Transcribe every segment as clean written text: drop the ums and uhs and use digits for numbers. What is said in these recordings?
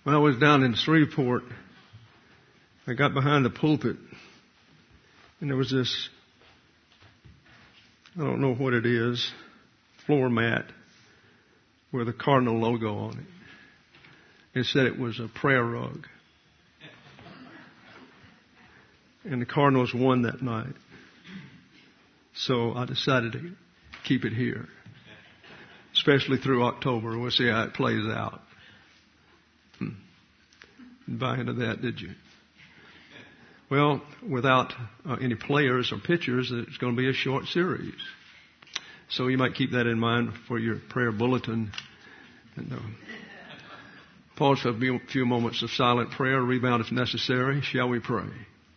When I was down in Shreveport, I got behind the pulpit, and there was this, I don't know what it is, floor mat with a Cardinal logo on it. It said it was a prayer rug. And the Cardinals won that night. So I decided to keep it here, especially through October. We'll see how it plays out. Didn't buy into that, did you? Well, without any players or pitchers, it's going to be a short series. So you might keep that in mind for your prayer bulletin. And pause for a few moments of silent prayer, rebound if necessary. Shall we pray?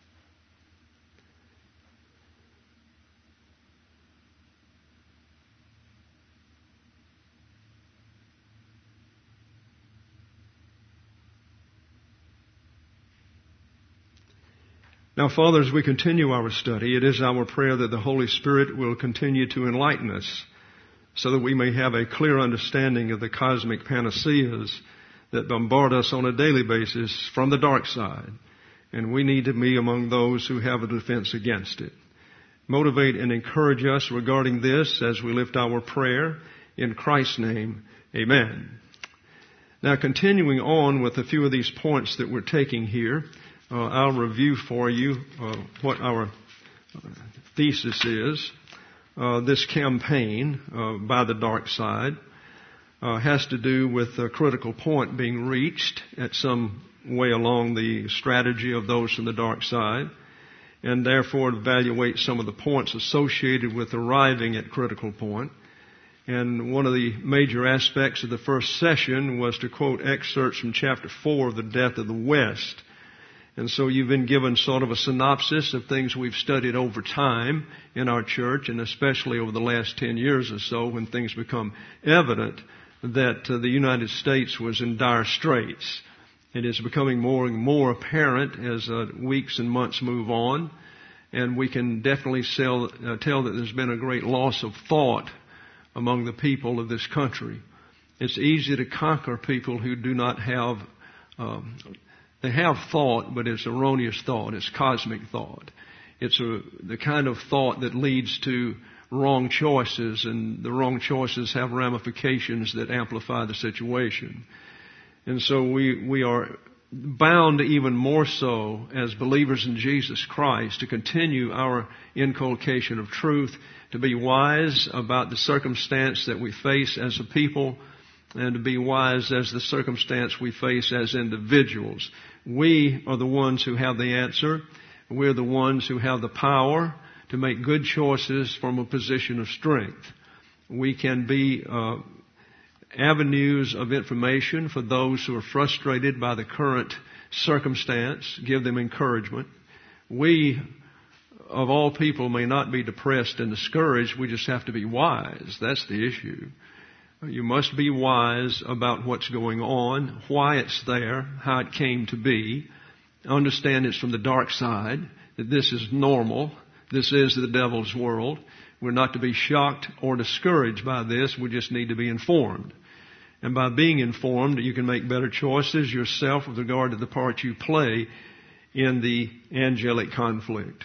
Now, Father, as we continue our study, it is our prayer that the Holy Spirit will continue to enlighten us so that we may have a clear understanding of the cosmic panaceas that bombard us on a daily basis from the dark side. And we need to be among those who have a defense against it. Motivate and encourage us regarding this as we lift our prayer. In Christ's name, amen. Now, continuing on with a few of these points that we're taking here, I'll review for you what our thesis is. This campaign by the dark side has to do with a critical point being reached at some way along the strategy of those from the dark side, and therefore evaluate some of the points associated with arriving at critical point. And one of the major aspects of the first session was to quote excerpts from chapter 4 of The Death of the West. And so you've been given sort of a synopsis of things we've studied over time in our church, and especially over the last 10 years or so when things become evident that the United States was in dire straits. It is becoming more and more apparent as weeks and months move on, and we can definitely tell that there's been a great loss of thought among the people of this country. It's easy to conquer people who do not have they have thought, but it's erroneous thought. It's cosmic thought. It's the kind of thought that leads to wrong choices, and the wrong choices have ramifications that amplify the situation. And so we are bound even more so as believers in Jesus Christ to continue our inculcation of truth, to be wise about the circumstance that we face as a people, and to be wise as the circumstance we face as individuals. We are the ones who have the answer. We're the ones who have the power to make good choices from a position of strength. We can be avenues of information for those who are frustrated by the current circumstance, give them encouragement. We, of all people, may not be depressed and discouraged. We just have to be wise. That's the issue. You must be wise about what's going on, why it's there, how it came to be. Understand it's from the dark side, that this is normal. This is the devil's world. We're not to be shocked or discouraged by this. We just need to be informed. And by being informed, you can make better choices yourself with regard to the part you play in the angelic conflict.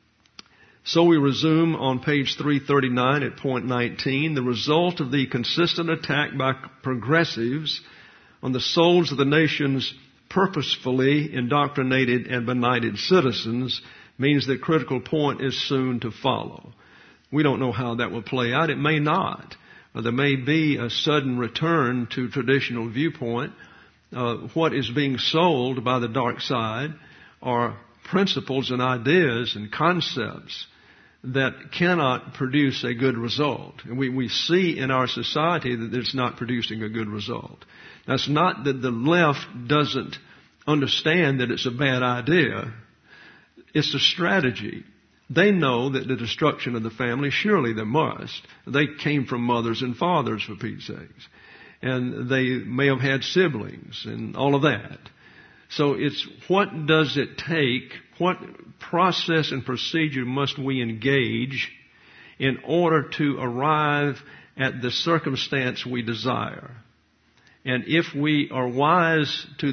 So we resume on page 339 at point 19, the result of the consistent attack by progressives on the souls of the nation's purposefully indoctrinated and benighted citizens means that critical point is soon to follow. We don't know how that will play out. It may not. There may be a sudden return to traditional viewpoint. What is being sold by the dark side are principles and ideas and concepts that cannot produce a good result. And we see in our society that it's not producing a good result. That's not that the left doesn't understand that it's a bad idea. It's a strategy. They know that the destruction of the family, surely there must. They came from mothers and fathers, for Pete's sakes. And they may have had siblings and all of that. So it's what does it take, what process and procedure must we engage in order to arrive at the circumstance we desire? And if we are wise to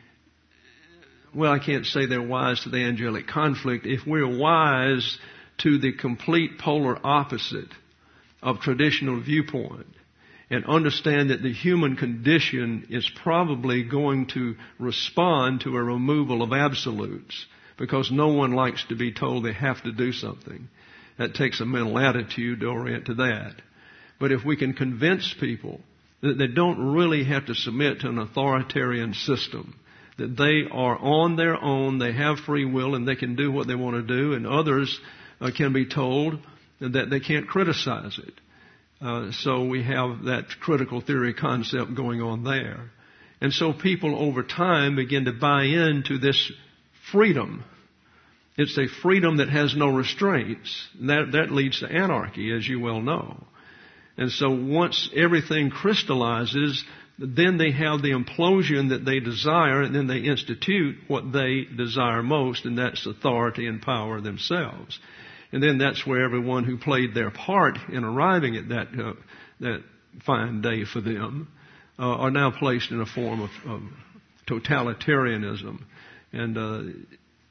I can't say they're wise to the angelic conflict. If we're wise to the complete polar opposite of traditional viewpoint and understand that the human condition is probably going to respond to a removal of absolutes because no one likes to be told they have to do something. That takes a mental attitude to orient to that. But if we can convince people that they don't really have to submit to an authoritarian system, that they are on their own, they have free will, and they can do what they want to do, and others can be told that they can't criticize it. So we have that critical theory concept going on there. And so people over time begin to buy into this freedom. It's a freedom that has no restraints. That leads to anarchy, as you well know. And so once everything crystallizes, then they have the implosion that they desire, and then they institute what they desire most, and that's authority and power themselves. And then that's where everyone who played their part in arriving at that fine day for them are now placed in a form of totalitarianism. And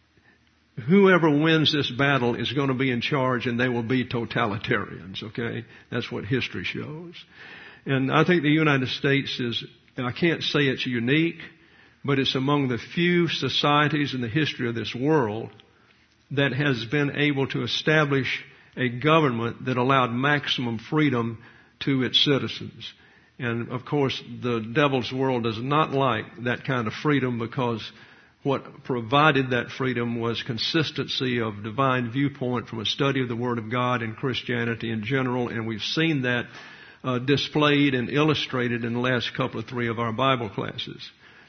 whoever wins this battle is going to be in charge, and they will be totalitarians, okay? That's what history shows. And I think the United States is, I can't say it's unique, but it's among the few societies in the history of this world that has been able to establish a government that allowed maximum freedom to its citizens. And of course, the devil's world does not like that kind of freedom, because what provided that freedom was consistency of divine viewpoint from a study of the Word of God and Christianity in general, and we've seen that displayed and illustrated in the last three of our Bible classes.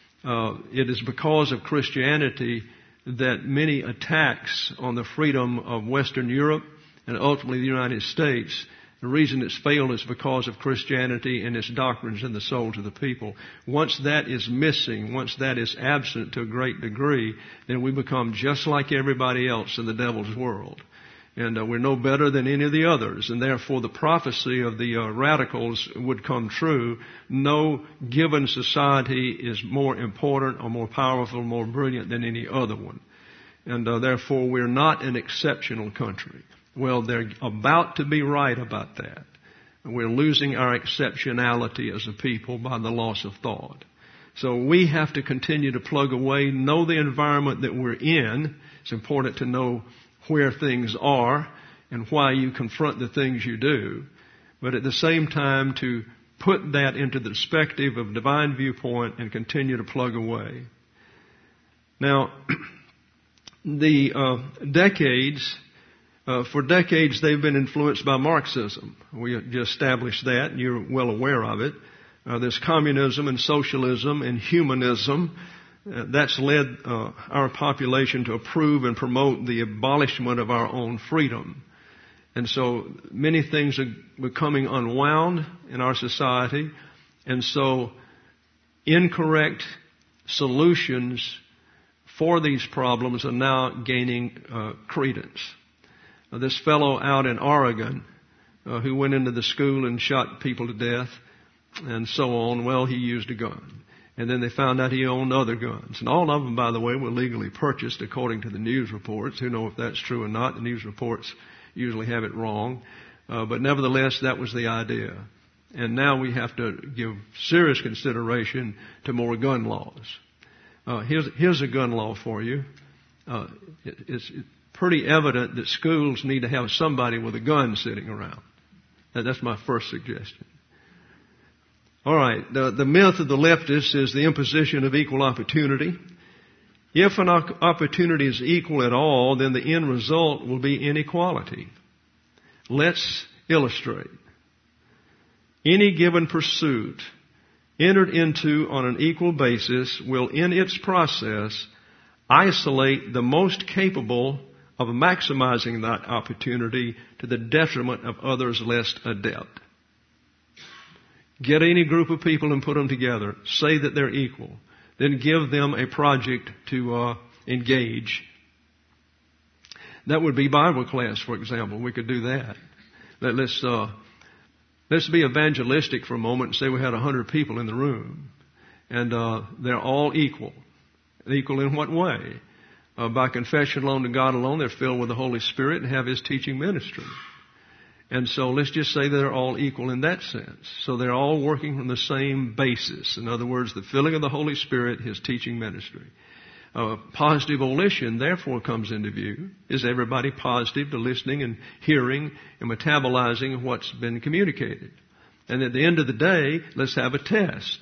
It is because of Christianity that many attacks on the freedom of Western Europe and ultimately the United States, the reason it's failed is because of Christianity and its doctrines in the souls of the people. Once that is missing, once that is absent to a great degree, then we become just like everybody else in the devil's world. And we're no better than any of the others. And therefore the prophecy of the radicals would come true. No given society is more important or more powerful, more brilliant than any other one. And therefore we're not an exceptional country. Well, they're about to be right about that. We're losing our exceptionality as a people by the loss of thought. So we have to continue to plug away, know the environment that we're in. It's important to know where things are and why you confront the things you do, but at the same time to put that into the perspective of divine viewpoint and continue to plug away. Now, for decades they've been influenced by Marxism. We just established that, and you're well aware of it. There's communism and socialism and humanism. That's led our population to approve and promote the abolishment of our own freedom. And so many things are becoming unwound in our society. And so incorrect solutions for these problems are now gaining credence. This fellow out in Oregon who went into the school and shot people to death and so on, well, he used a gun. And then they found out he owned other guns. And all of them, by the way, were legally purchased according to the news reports. Who know if that's true or not? The news reports usually have it wrong. But nevertheless, that was the idea. And now we have to give serious consideration to more gun laws. Here's a gun law for you. It's pretty evident that schools need to have somebody with a gun sitting around. That's my first suggestion. All right, the myth of the leftists is the imposition of equal opportunity. If an opportunity is equal at all, then the end result will be inequality. Let's illustrate. Any given pursuit entered into on an equal basis will, in its process, isolate the most capable of maximizing that opportunity to the detriment of others less adept. Get any group of people and put them together. Say that they're equal. Then give them a project to engage. That would be Bible class, for example. We could do that. Let's be evangelistic for a moment and say we had 100 people in the room. And they're all equal. Equal in what way? By confession alone to God alone, they're filled with the Holy Spirit and have His teaching ministry. And so let's just say they're all equal in that sense. So they're all working from the same basis. In other words, the filling of the Holy Spirit, His teaching ministry. Positive volition, therefore, comes into view. Is everybody positive to listening and hearing and metabolizing what's been communicated? And at the end of the day, let's have a test.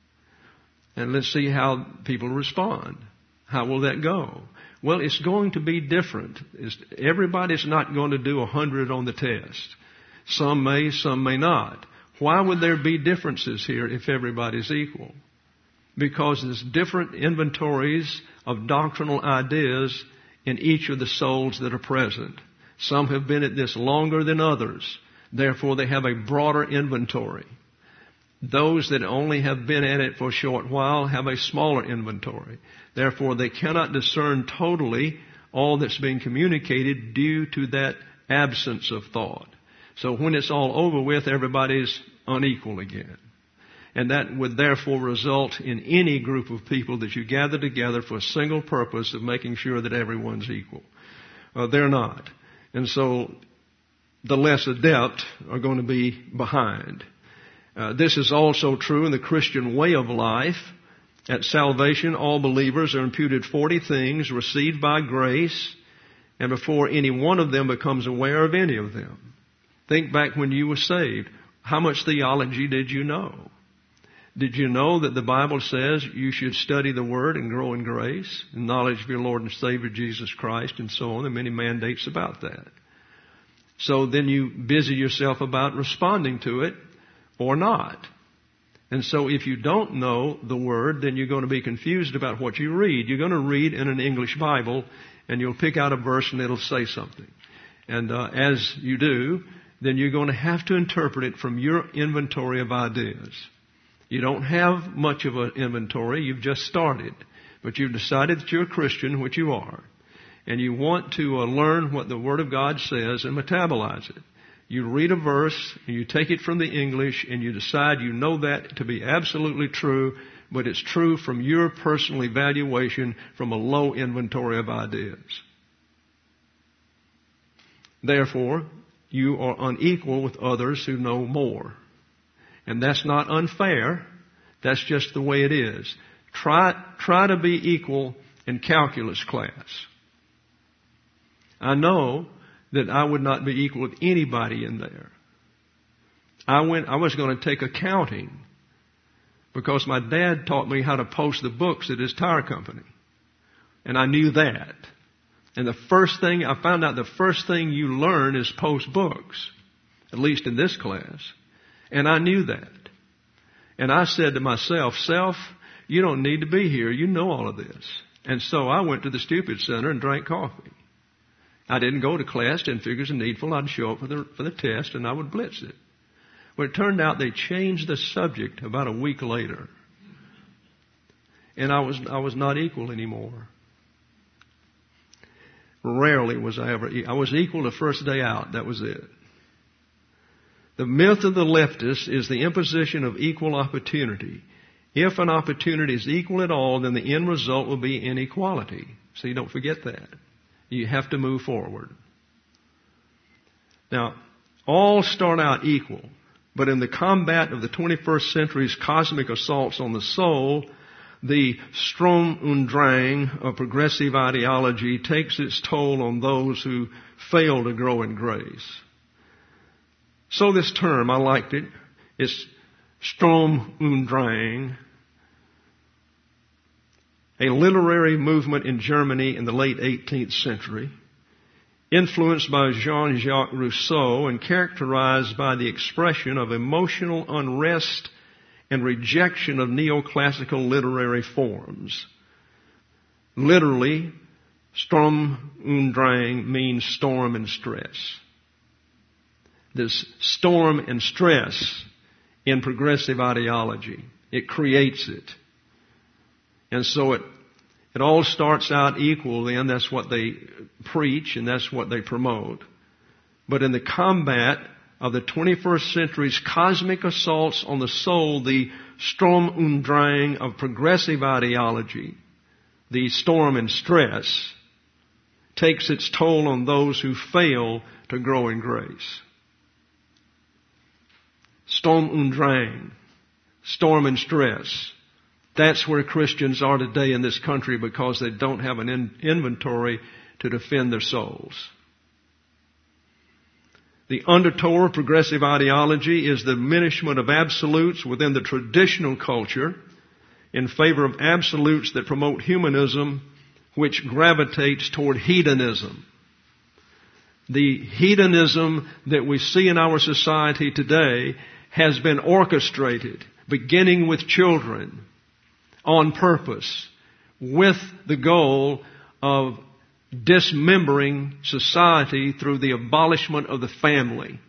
And let's see how people respond. How will that go? Well, it's going to be different. Everybody's not going to do 100 on the test. Some may not. Why would there be differences here if everybody's equal? Because there's different inventories of doctrinal ideas in each of the souls that are present. Some have been at this longer than others. Therefore, they have a broader inventory. Those that only have been at it for a short while have a smaller inventory. Therefore, they cannot discern totally all that's being communicated due to that absence of thought. So when it's all over with, everybody's unequal again. And that would therefore result in any group of people that you gather together for a single purpose of making sure that everyone's equal. They're not. And so the less adept are going to be behind. This is also true in the Christian way of life. At salvation, all believers are imputed 40 things received by grace, and before any one of them becomes aware of any of them. Think back when you were saved. How much theology did you know? Did you know that the Bible says you should study the Word and grow in grace, in knowledge of your Lord and Savior Jesus Christ, and so on? There are many mandates about that. So then you busy yourself about responding to it or not. And so if you don't know the Word, then you're going to be confused about what you read. You're going to read in an English Bible, and you'll pick out a verse and it'll say something. And as you do, then you're going to have to interpret it from your inventory of ideas. You don't have much of an inventory. You've just started. But you've decided that you're a Christian, which you are. And you want to learn what the Word of God says and metabolize it. You read a verse, and you take it from the English, and you decide you know that to be absolutely true, but it's true from your personal evaluation from a low inventory of ideas. Therefore, you are unequal with others who know more. And that's not unfair. That's just the way it is. Try to be equal in calculus class. I know that I would not be equal with anybody in there. I was going to take accounting because my dad taught me how to post the books at his tire company. And I knew that. And I found out the first thing you learn is post books, at least in this class. And I knew that. And I said to myself, Self, you don't need to be here. You know all of this. And so I went to the Stupid Center and drank coffee. I didn't go to class, 10 figures and needful. I'd show up for the test and I would blitz it. Well, it turned out they changed the subject about a week later. And I was not equal anymore. Rarely was I ever equal. I was equal the first day out. That was it. The myth of the leftist is the imposition of equal opportunity. If an opportunity is equal at all, then the end result will be inequality. So you don't forget that. You have to move forward. Now, all start out equal, but in the combat of the 21st century's cosmic assaults on the soul, the Sturm und Drang of progressive ideology takes its toll on those who fail to grow in grace. So this term, I liked it. It's Sturm und Drang, a literary movement in Germany in the late 18th century, influenced by Jean-Jacques Rousseau and characterized by the expression of emotional unrest and rejection of neoclassical literary forms. Literally, Sturm und Drang means storm and stress. This storm and stress in progressive ideology, it creates it. And so it all starts out equal then. That's what they preach and that's what they promote. But in the combat of the 21st century's cosmic assaults on the soul, the Sturm und Drang of progressive ideology, the storm and stress, takes its toll on those who fail to grow in grace. Sturm und Drang, storm and stress. That's where Christians are today in this country because they don't have an inventory to defend their souls. The undertow of progressive ideology is the diminishment of absolutes within the traditional culture in favor of absolutes that promote humanism, which gravitates toward hedonism. The hedonism that we see in our society today has been orchestrated, beginning with children, on purpose, with the goal of dismembering society through the abolishment of the family.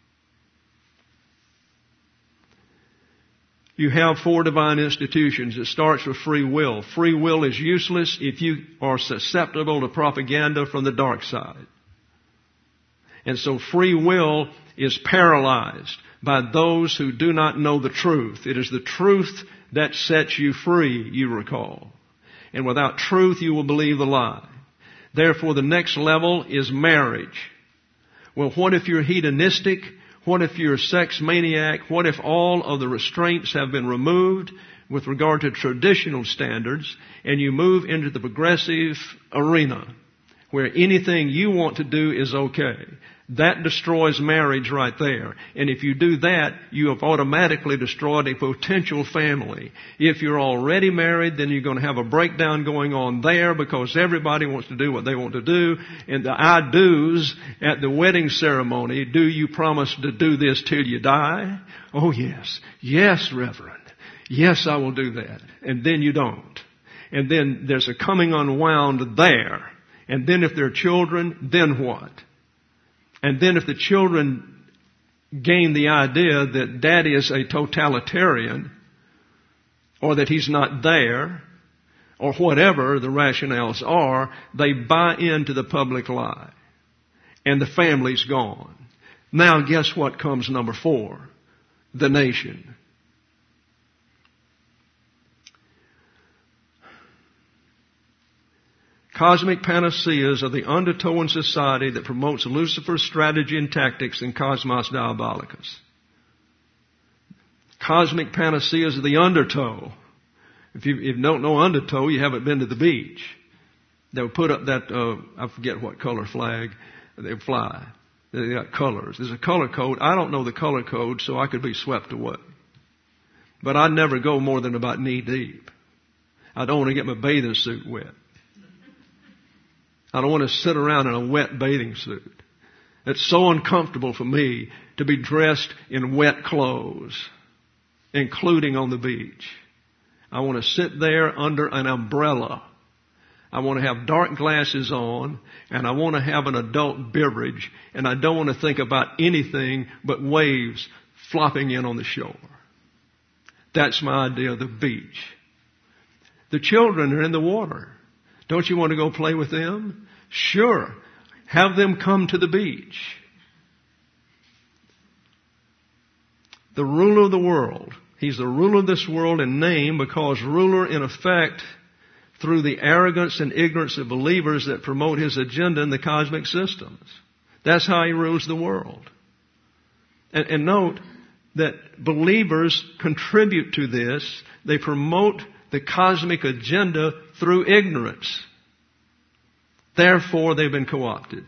You have 4 divine institutions. It starts with free will. Free will is useless if you are susceptible to propaganda from the dark side. And so free will is paralyzed by those who do not know the truth. It is the truth that sets you free, you recall. And without truth, you will believe the lie. Therefore, the next level is marriage. Well, what if you're hedonistic? What if you're a sex maniac? What if all of the restraints have been removed with regard to traditional standards and you move into the progressive arena where anything you want to do is okay? That destroys marriage right there. And if you do that, you have automatically destroyed a potential family. If you're already married, then you're going to have a breakdown going on there because everybody wants to do what they want to do. And the I do's at the wedding ceremony, do you promise to do this till you die? Oh yes. Yes, Reverend. Yes, I will do that. And then you don't. And then there's a coming unwound there. And then if there are children, then what? And then if the children gain the idea that daddy is a totalitarian, or that he's not there, or whatever the rationales are, they buy into the public lie. And the family's gone. Now guess what comes number 4? The nation. Cosmic panaceas are the undertow in society that promotes Lucifer's strategy and tactics in Cosmos Diabolicus. Cosmic panaceas are the undertow. If you don't know undertow, you haven't been to the beach. They'll put up that, I forget what color flag, they fly. They got colors. There's a color code. I don't know the color code, so I could be swept away. But I never go more than about knee deep. I don't want to get my bathing suit wet. I don't want to sit around in a wet bathing suit. It's so uncomfortable for me to be dressed in wet clothes, including on the beach. I want to sit there under an umbrella. I want to have dark glasses on, and I want to have an adult beverage, and I don't want to think about anything but waves flopping in on the shore. That's my idea of the beach. The children are in the water. Don't you want to go play with them? Sure. Have them come to the beach. The ruler of the world. He's the ruler of this world in name because ruler in effect through the arrogance and ignorance of believers that promote his agenda in the cosmic systems. That's how he rules the world. And note that believers contribute to this. They promote the cosmic agenda through ignorance. Therefore, they've been co-opted.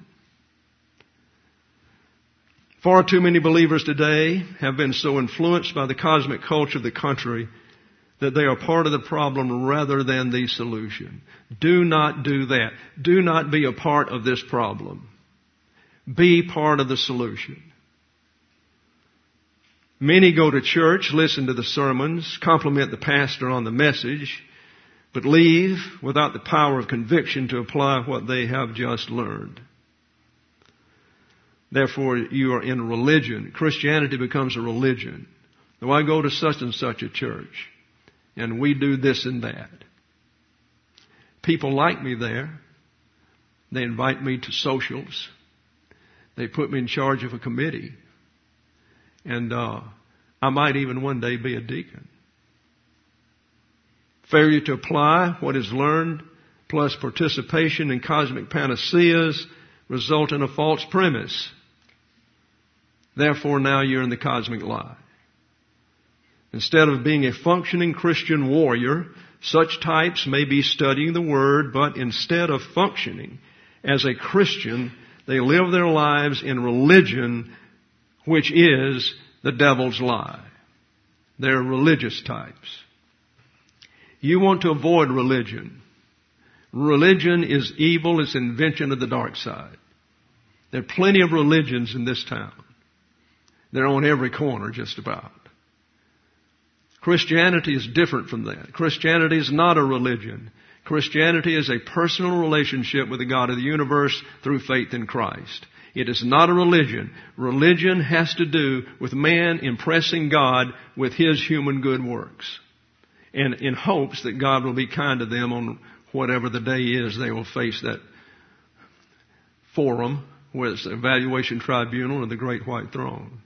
Far too many believers today have been so influenced by the cosmic culture of the country that they are part of the problem rather than the solution. Do not do that. Do not be a part of this problem. Be part of the solution. Many go to church, listen to the sermons, compliment the pastor on the message, but leave without the power of conviction to apply what they have just learned. Therefore, you are in religion. Christianity becomes a religion. Now, I go to such and such a church, and we do this and that. People like me there. They invite me to socials. They put me in charge of a committee. And I might even one day be a deacon. Failure to apply what is learned plus participation in cosmic panaceas result in a false premise. Therefore, now you're in the cosmic lie. Instead of being a functioning Christian warrior, such types may be studying the Word, but instead of functioning as a Christian, they live their lives in religion, which is the devil's lie. They're religious types. You want to avoid religion. Religion is evil. It's an invention of the dark side. There are plenty of religions in this town. They're on every corner just about. Christianity is different from that. Christianity is not a religion. Christianity is a personal relationship with the God of the universe through faith in Christ. It is not a religion. Religion has to do with man impressing God with his human good works, and in hopes that God will be kind to them on whatever the day is they will face that forum, whether it's the evaluation tribunal or the great white throne.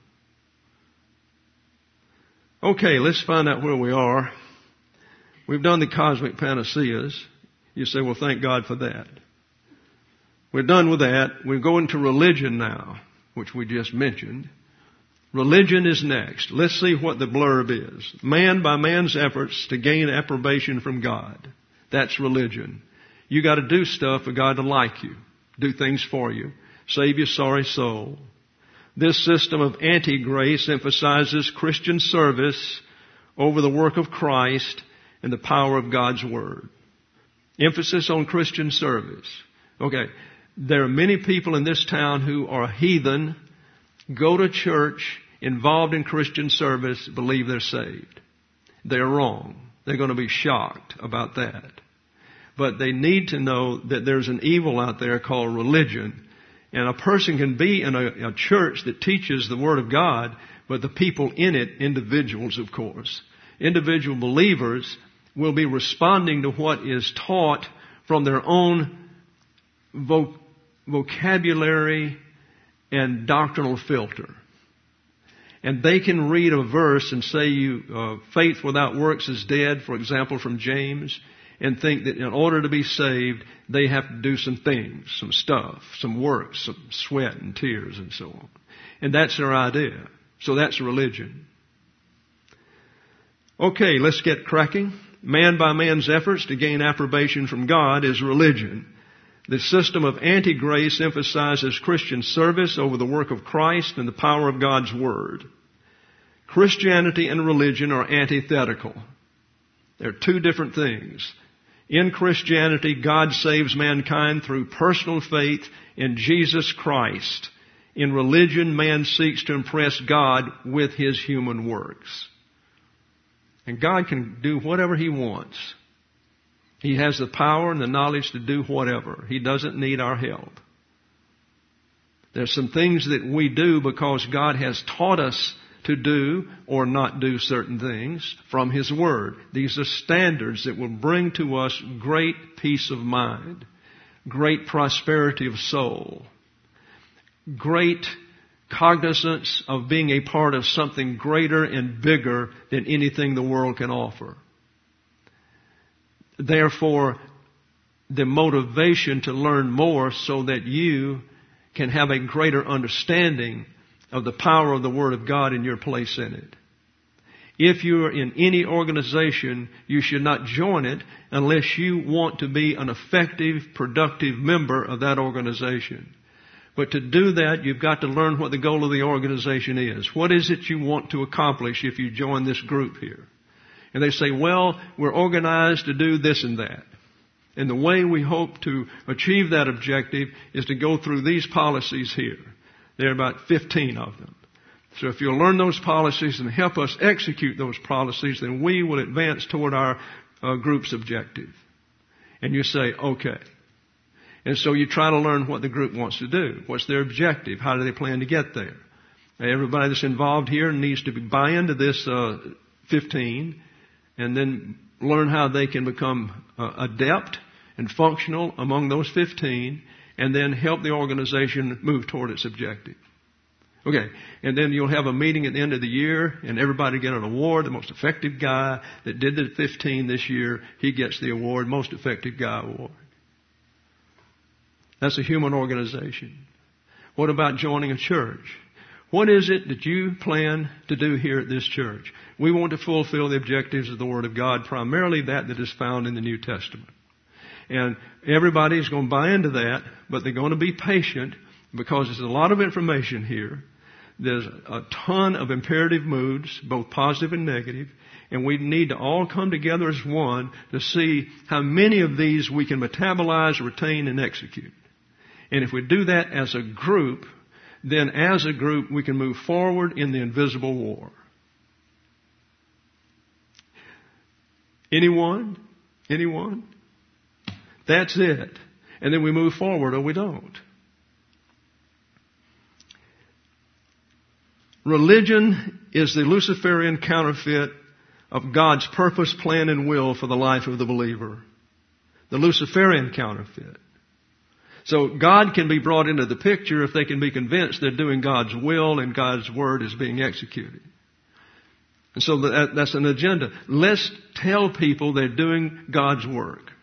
Okay, let's find out where we are. We've done the cosmic panaceas. You say, well, thank God for that. We're done with that. We're going to religion now, which we just mentioned. Religion is next. Let's see what the blurb is. Man by man's efforts to gain approbation from God. That's religion. You got to do stuff for God to like you, do things for you, save your sorry soul. This system of anti-grace emphasizes Christian service over the work of Christ and the power of God's Word. Emphasis on Christian service. Okay, there are many people in this town who are heathen, go to church, involved in Christian service, believe they're saved. They're wrong. They're going to be shocked about that. But they need to know that there's an evil out there called religion. And a person can be in a church that teaches the Word of God, but the people in it, individuals of course, individual believers will be responding to what is taught from their own vocabulary and doctrinal filter. And they can read a verse and say faith without works is dead, for example, from James, and think that in order to be saved, they have to do some things, some stuff, some work, some sweat and tears and so on. And that's their idea. So that's religion. Okay, let's get cracking. Man by man's efforts to gain approbation from God is religion. The system of anti-grace emphasizes Christian service over the work of Christ and the power of God's Word. Christianity and religion are antithetical. They're two different things. In Christianity, God saves mankind through personal faith in Jesus Christ. In religion, man seeks to impress God with his human works. And God can do whatever He wants. He has the power and the knowledge to do whatever. He doesn't need our help. There's some things that we do because God has taught us to do or not do certain things from His Word. These are standards that will bring to us great peace of mind, great prosperity of soul, great cognizance of being a part of something greater and bigger than anything the world can offer. Therefore, the motivation to learn more so that you can have a greater understanding of the power of the Word of God in your place in it. If you're in any organization, you should not join it unless you want to be an effective, productive member of that organization. But to do that, you've got to learn what the goal of the organization is. What is it you want to accomplish if you join this group here? And they say, well, we're organized to do this and that. And the way we hope to achieve that objective is to go through these policies here. There are about 15 of them. So if you'll learn those policies and help us execute those policies, then we will advance toward our group's objective. And you say, okay. And so you try to learn what the group wants to do. What's their objective? How do they plan to get there? Everybody that's involved here needs to buy into this 15 and then learn how they can become adept and functional among those 15 and then help the organization move toward its objective. Okay, and then you'll have a meeting at the end of the year, and everybody get an award. The most effective guy that did the 15 this year, he gets the award, Most Effective Guy Award. That's a human organization. What about joining a church? What is it that you plan to do here at this church? We want to fulfill the objectives of the Word of God, primarily that is found in the New Testament. And everybody's going to buy into that, but they're going to be patient because there's a lot of information here. There's a ton of imperative moods, both positive and negative, and we need to all come together as one to see how many of these we can metabolize, retain, and execute. And if we do that as a group, then as a group we can move forward in the invisible war. Anyone? Anyone? That's it. And then we move forward or we don't. Religion is the Luciferian counterfeit of God's purpose, plan, and will for the life of the believer. The Luciferian counterfeit. So God can be brought into the picture if they can be convinced they're doing God's will and God's word is being executed. And so that's an agenda. Let's tell people they're doing God's work.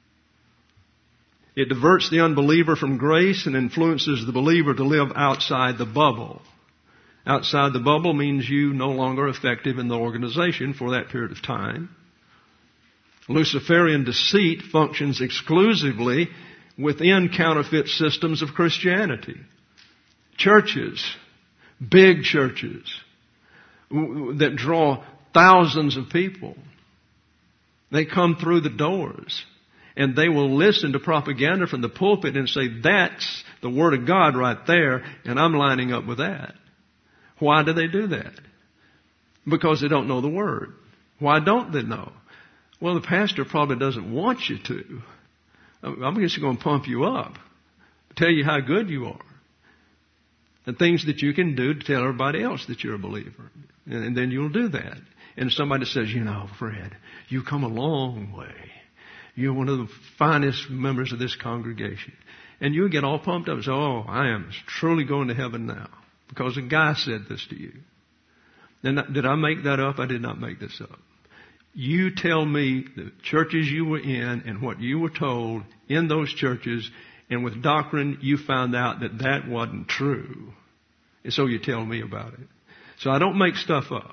It diverts the unbeliever from grace and influences the believer to live outside the bubble. Outside the bubble means you no longer effective in the organization for that period of time. Luciferian deceit functions exclusively within counterfeit systems of Christianity. Churches, big churches, that draw thousands of people. They come through the doors and they will listen to propaganda from the pulpit and say, that's the Word of God right there, and I'm lining up with that. Why do they do that? Because they don't know the Word. Why don't they know? Well, the pastor probably doesn't want you to. I'm just going to pump you up, tell you how good you are, and things that you can do to tell everybody else that you're a believer. And then you'll do that. And somebody says, you know, Fred, you've come a long way. You're one of the finest members of this congregation. And you get all pumped up and say, oh, I am truly going to heaven now because a guy said this to you. And did I make that up? I did not make this up. You tell me the churches you were in and what you were told in those churches, and with doctrine you found out that that wasn't true. And so you tell me about it. So I don't make stuff up.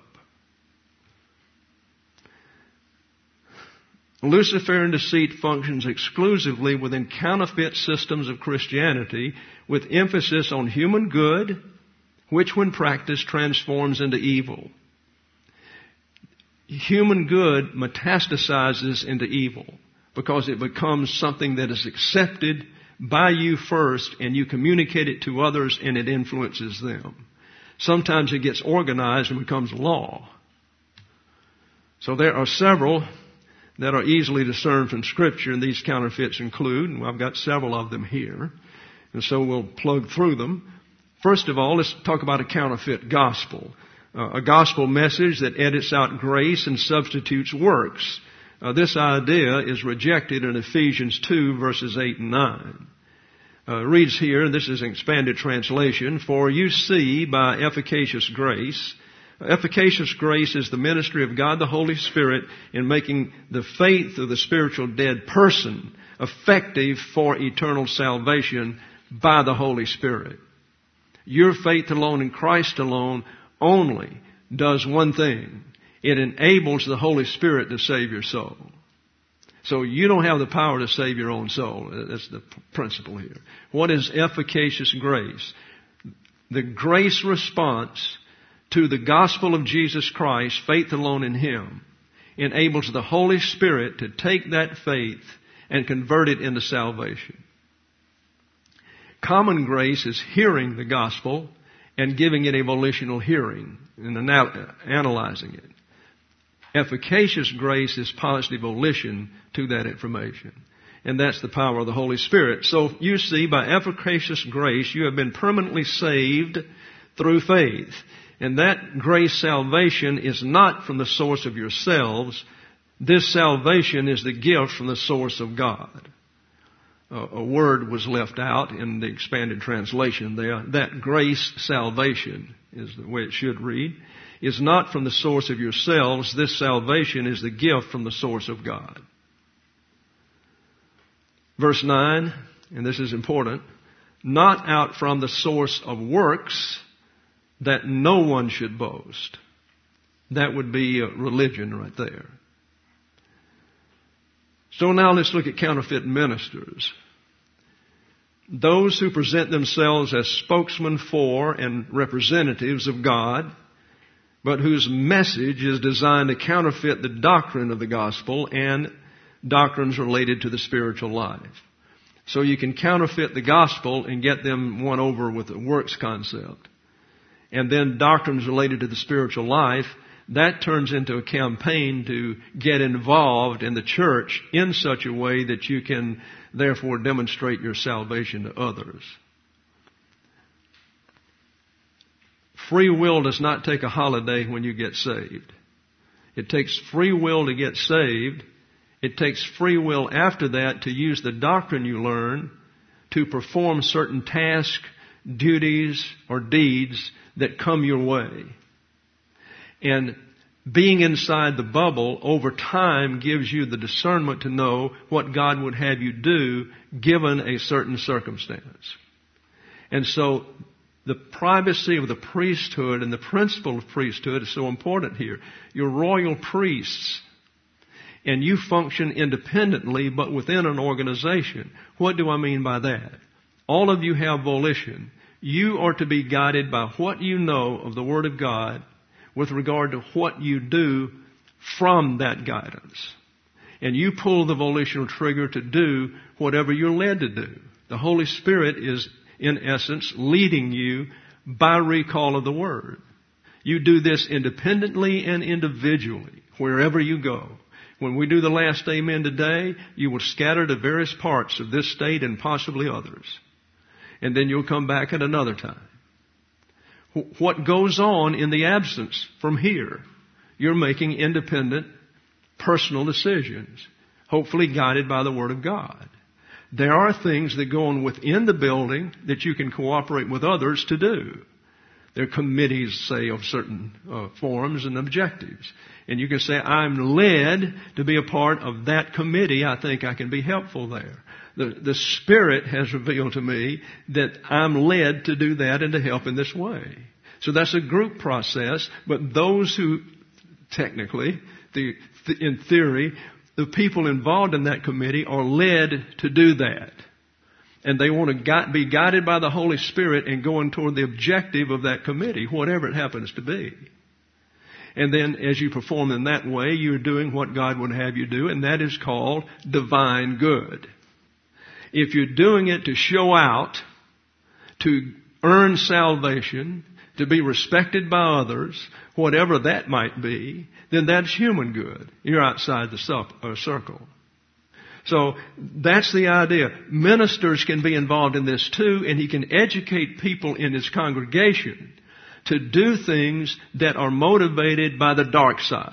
Luciferian deceit functions exclusively within counterfeit systems of Christianity with emphasis on human good, which when practiced transforms into evil. Human good metastasizes into evil because it becomes something that is accepted by you first and you communicate it to others and it influences them. Sometimes it gets organized and becomes law. So there are several that are easily discerned from Scripture, and these counterfeits include, and I've got several of them here, and so we'll plug through them. First of all, let's talk about a counterfeit gospel. A gospel message that edits out grace and substitutes works. This idea is rejected in Ephesians 2, verses 8 and 9. Reads here, and this is an expanded translation, for you see by efficacious grace. Efficacious grace is the ministry of God the Holy Spirit in making the faith of the spiritual dead person effective for eternal salvation by the Holy Spirit. Your faith alone in Christ alone only does one thing. It enables the Holy Spirit to save your soul. So you don't have the power to save your own soul. That's the principle here. What is efficacious grace? The grace response to the gospel of Jesus Christ, faith alone in Him, enables the Holy Spirit to take that faith and convert it into salvation. Common grace is hearing the gospel and giving it a volitional hearing and analyzing it. Efficacious grace is positive volition to that information. And that's the power of the Holy Spirit. So you see, by efficacious grace, you have been permanently saved through faith. And that grace salvation is not from the source of yourselves. This salvation is the gift from the source of God. a word was left out in the expanded translation there. That grace salvation is the way it should read, is not from the source of yourselves. This salvation is the gift from the source of God. Verse 9, and this is important, not out from the source of works, that no one should boast. That would be religion right there. So now let's look at counterfeit ministers. Those who present themselves as spokesmen for and representatives of God, but whose message is designed to counterfeit the doctrine of the gospel and doctrines related to the spiritual life. So you can counterfeit the gospel and get them won over with the works concept. And then doctrines related to the spiritual life, that turns into a campaign to get involved in the church in such a way that you can therefore demonstrate your salvation to others. Free will does not take a holiday when you get saved. It takes free will to get saved. It takes free will after that to use the doctrine you learn to perform certain tasks, duties, or deeds that come your way. And being inside the bubble over time gives you the discernment to know what God would have you do given a certain circumstance. And so the privacy of the priesthood and the principle of priesthood is so important here. You're royal priests, and you function independently but within an organization. What do I mean by that? All of you have volition. You are to be guided by what you know of the Word of God with regard to what you do from that guidance. And you pull the volitional trigger to do whatever you're led to do. The Holy Spirit is, in essence, leading you by recall of the Word. You do this independently and individually, wherever you go. When we do the last amen today, you will scatter to various parts of this state and possibly others. And then you'll come back at another time. What goes on in the absence from here, you're making independent, personal decisions, hopefully guided by the Word of God. There are things that go on within the building that you can cooperate with others to do. There are committees, say, of certain forms and objectives. And you can say, I'm led to be a part of that committee. I think I can be helpful there. The Spirit has revealed to me that I'm led to do that and to help in this way. So that's a group process, but those who, technically, in theory, the people involved in that committee are led to do that. And they want to be guided by the Holy Spirit and going toward the objective of that committee, whatever it happens to be. And then as you perform in that way, you're doing what God would have you do, and that is called divine good. If you're doing it to show out, to earn salvation, to be respected by others, whatever that might be, then that's human good. You're outside the circle. So that's the idea. Ministers can be involved in this too, and he can educate people in his congregation to do things that are motivated by the dark side.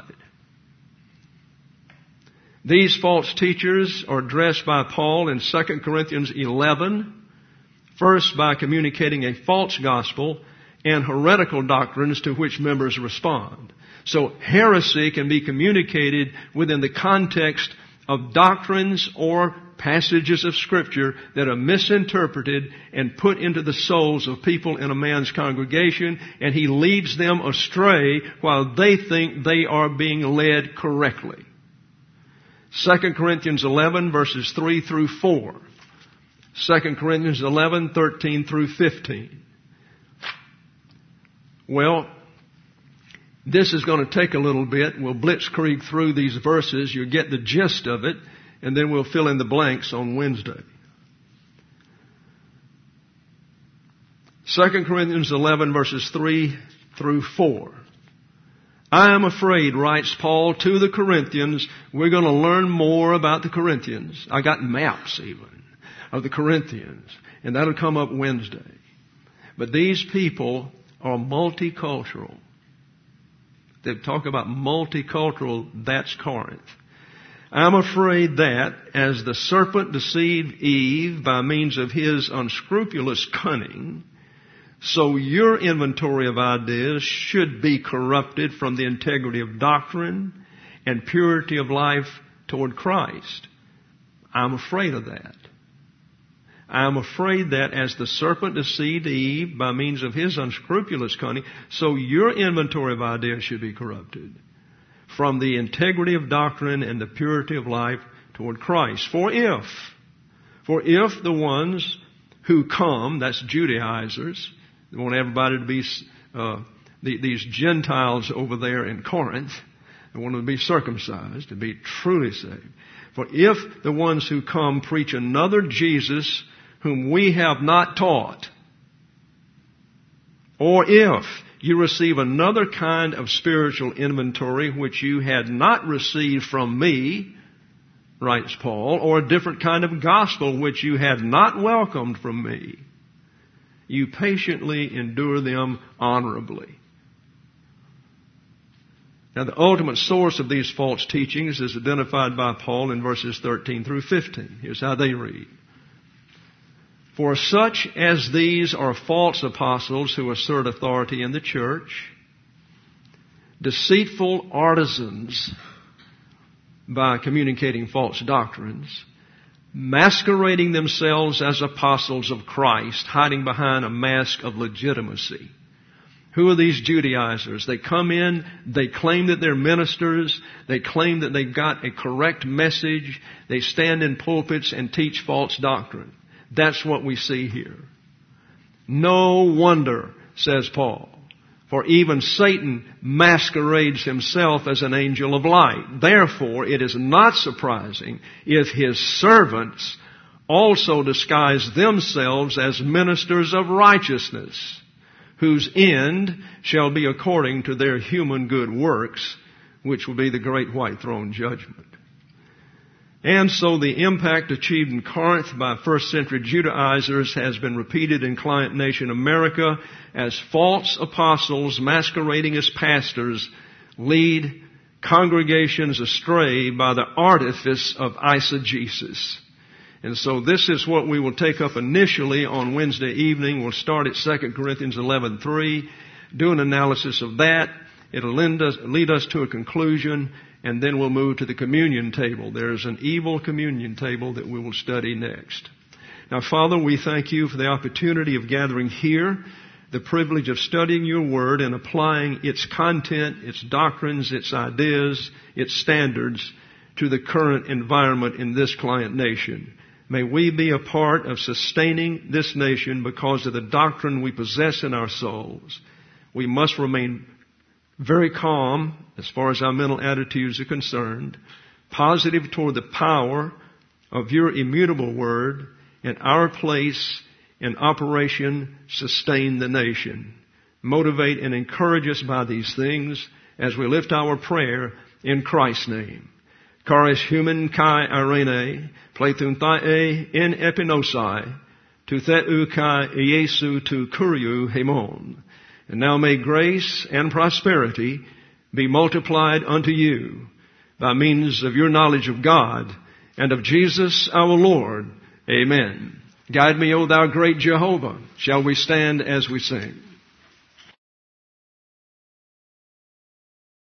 These false teachers are addressed by Paul in 2 Corinthians 11, first by communicating a false gospel and heretical doctrines to which members respond. So heresy can be communicated within the context of doctrines or passages of Scripture that are misinterpreted and put into the souls of people in a man's congregation, and he leads them astray while they think they are being led correctly. 2 Corinthians 11 verses 3 through 4. 2 Corinthians 11, 13 through 15. Well, this is going to take a little bit. We'll blitzkrieg through these verses. You'll get the gist of it, and then we'll fill in the blanks on Wednesday. 2 Corinthians 11 verses 3 through 4. I am afraid, writes Paul to the Corinthians, we're going to learn more about the Corinthians. I got maps even of the Corinthians, and that'll come up Wednesday. But these people are multicultural. They talk about multicultural, that's Corinth. I'm afraid that, as the serpent deceived Eve by means of his unscrupulous cunning, so your inventory of ideas should be corrupted from the integrity of doctrine and purity of life toward Christ. I'm afraid of that. I'm afraid that as the serpent deceived Eve by means of his unscrupulous cunning, so your inventory of ideas should be corrupted from the integrity of doctrine and the purity of life toward Christ. For if the ones who come, that's Judaizers, they want everybody to be these Gentiles over there in Corinth, they want them to be circumcised, to be truly saved. For if the ones who come preach another Jesus whom we have not taught, or if you receive another kind of spiritual inventory which you had not received from me, writes Paul, or a different kind of gospel which you had not welcomed from me, you patiently endure them honorably. Now, the ultimate source of these false teachings is identified by Paul in verses 13 through 15. Here's how they read. For such as these are false apostles who assert authority in the church, deceitful artisans by communicating false doctrines, masquerading themselves as apostles of Christ, hiding behind a mask of legitimacy. Who are these Judaizers? They come in, they claim that they're ministers, they claim that they've got a correct message, they stand in pulpits and teach false doctrine. That's what we see here. No wonder, says Paul, for even Satan masquerades himself as an angel of light. Therefore, it is not surprising if his servants also disguise themselves as ministers of righteousness, whose end shall be according to their human good works, which will be the great white throne judgment. And so the impact achieved in Corinth by first century Judaizers has been repeated in client nation America as false apostles masquerading as pastors lead congregations astray by the artifice of eisegesis. And so this is what we will take up initially on Wednesday evening. We'll start at 2 Corinthians 11:3, do an analysis of that. It'll lead us to a conclusion, and then we'll move to the communion table. There's an evil communion table that we will study next. Now, Father, we thank you for the opportunity of gathering here, the privilege of studying your word and applying its content, its doctrines, its ideas, its standards to the current environment in this client nation. May we be a part of sustaining this nation because of the doctrine we possess in our souls. We must remain very calm as far as our mental attitudes are concerned, positive toward the power of your immutable word, and our place in operation sustain the nation. Motivate and encourage us by these things as we lift our prayer in Christ's name. Charis human kai irene, plethun thae in epinosai, tu theu kai Iesu tu kuriu hemon. And now may grace and prosperity be multiplied unto you by means of your knowledge of God and of Jesus our Lord. Amen. Guide me, O thou great Jehovah. Shall we stand as we sing?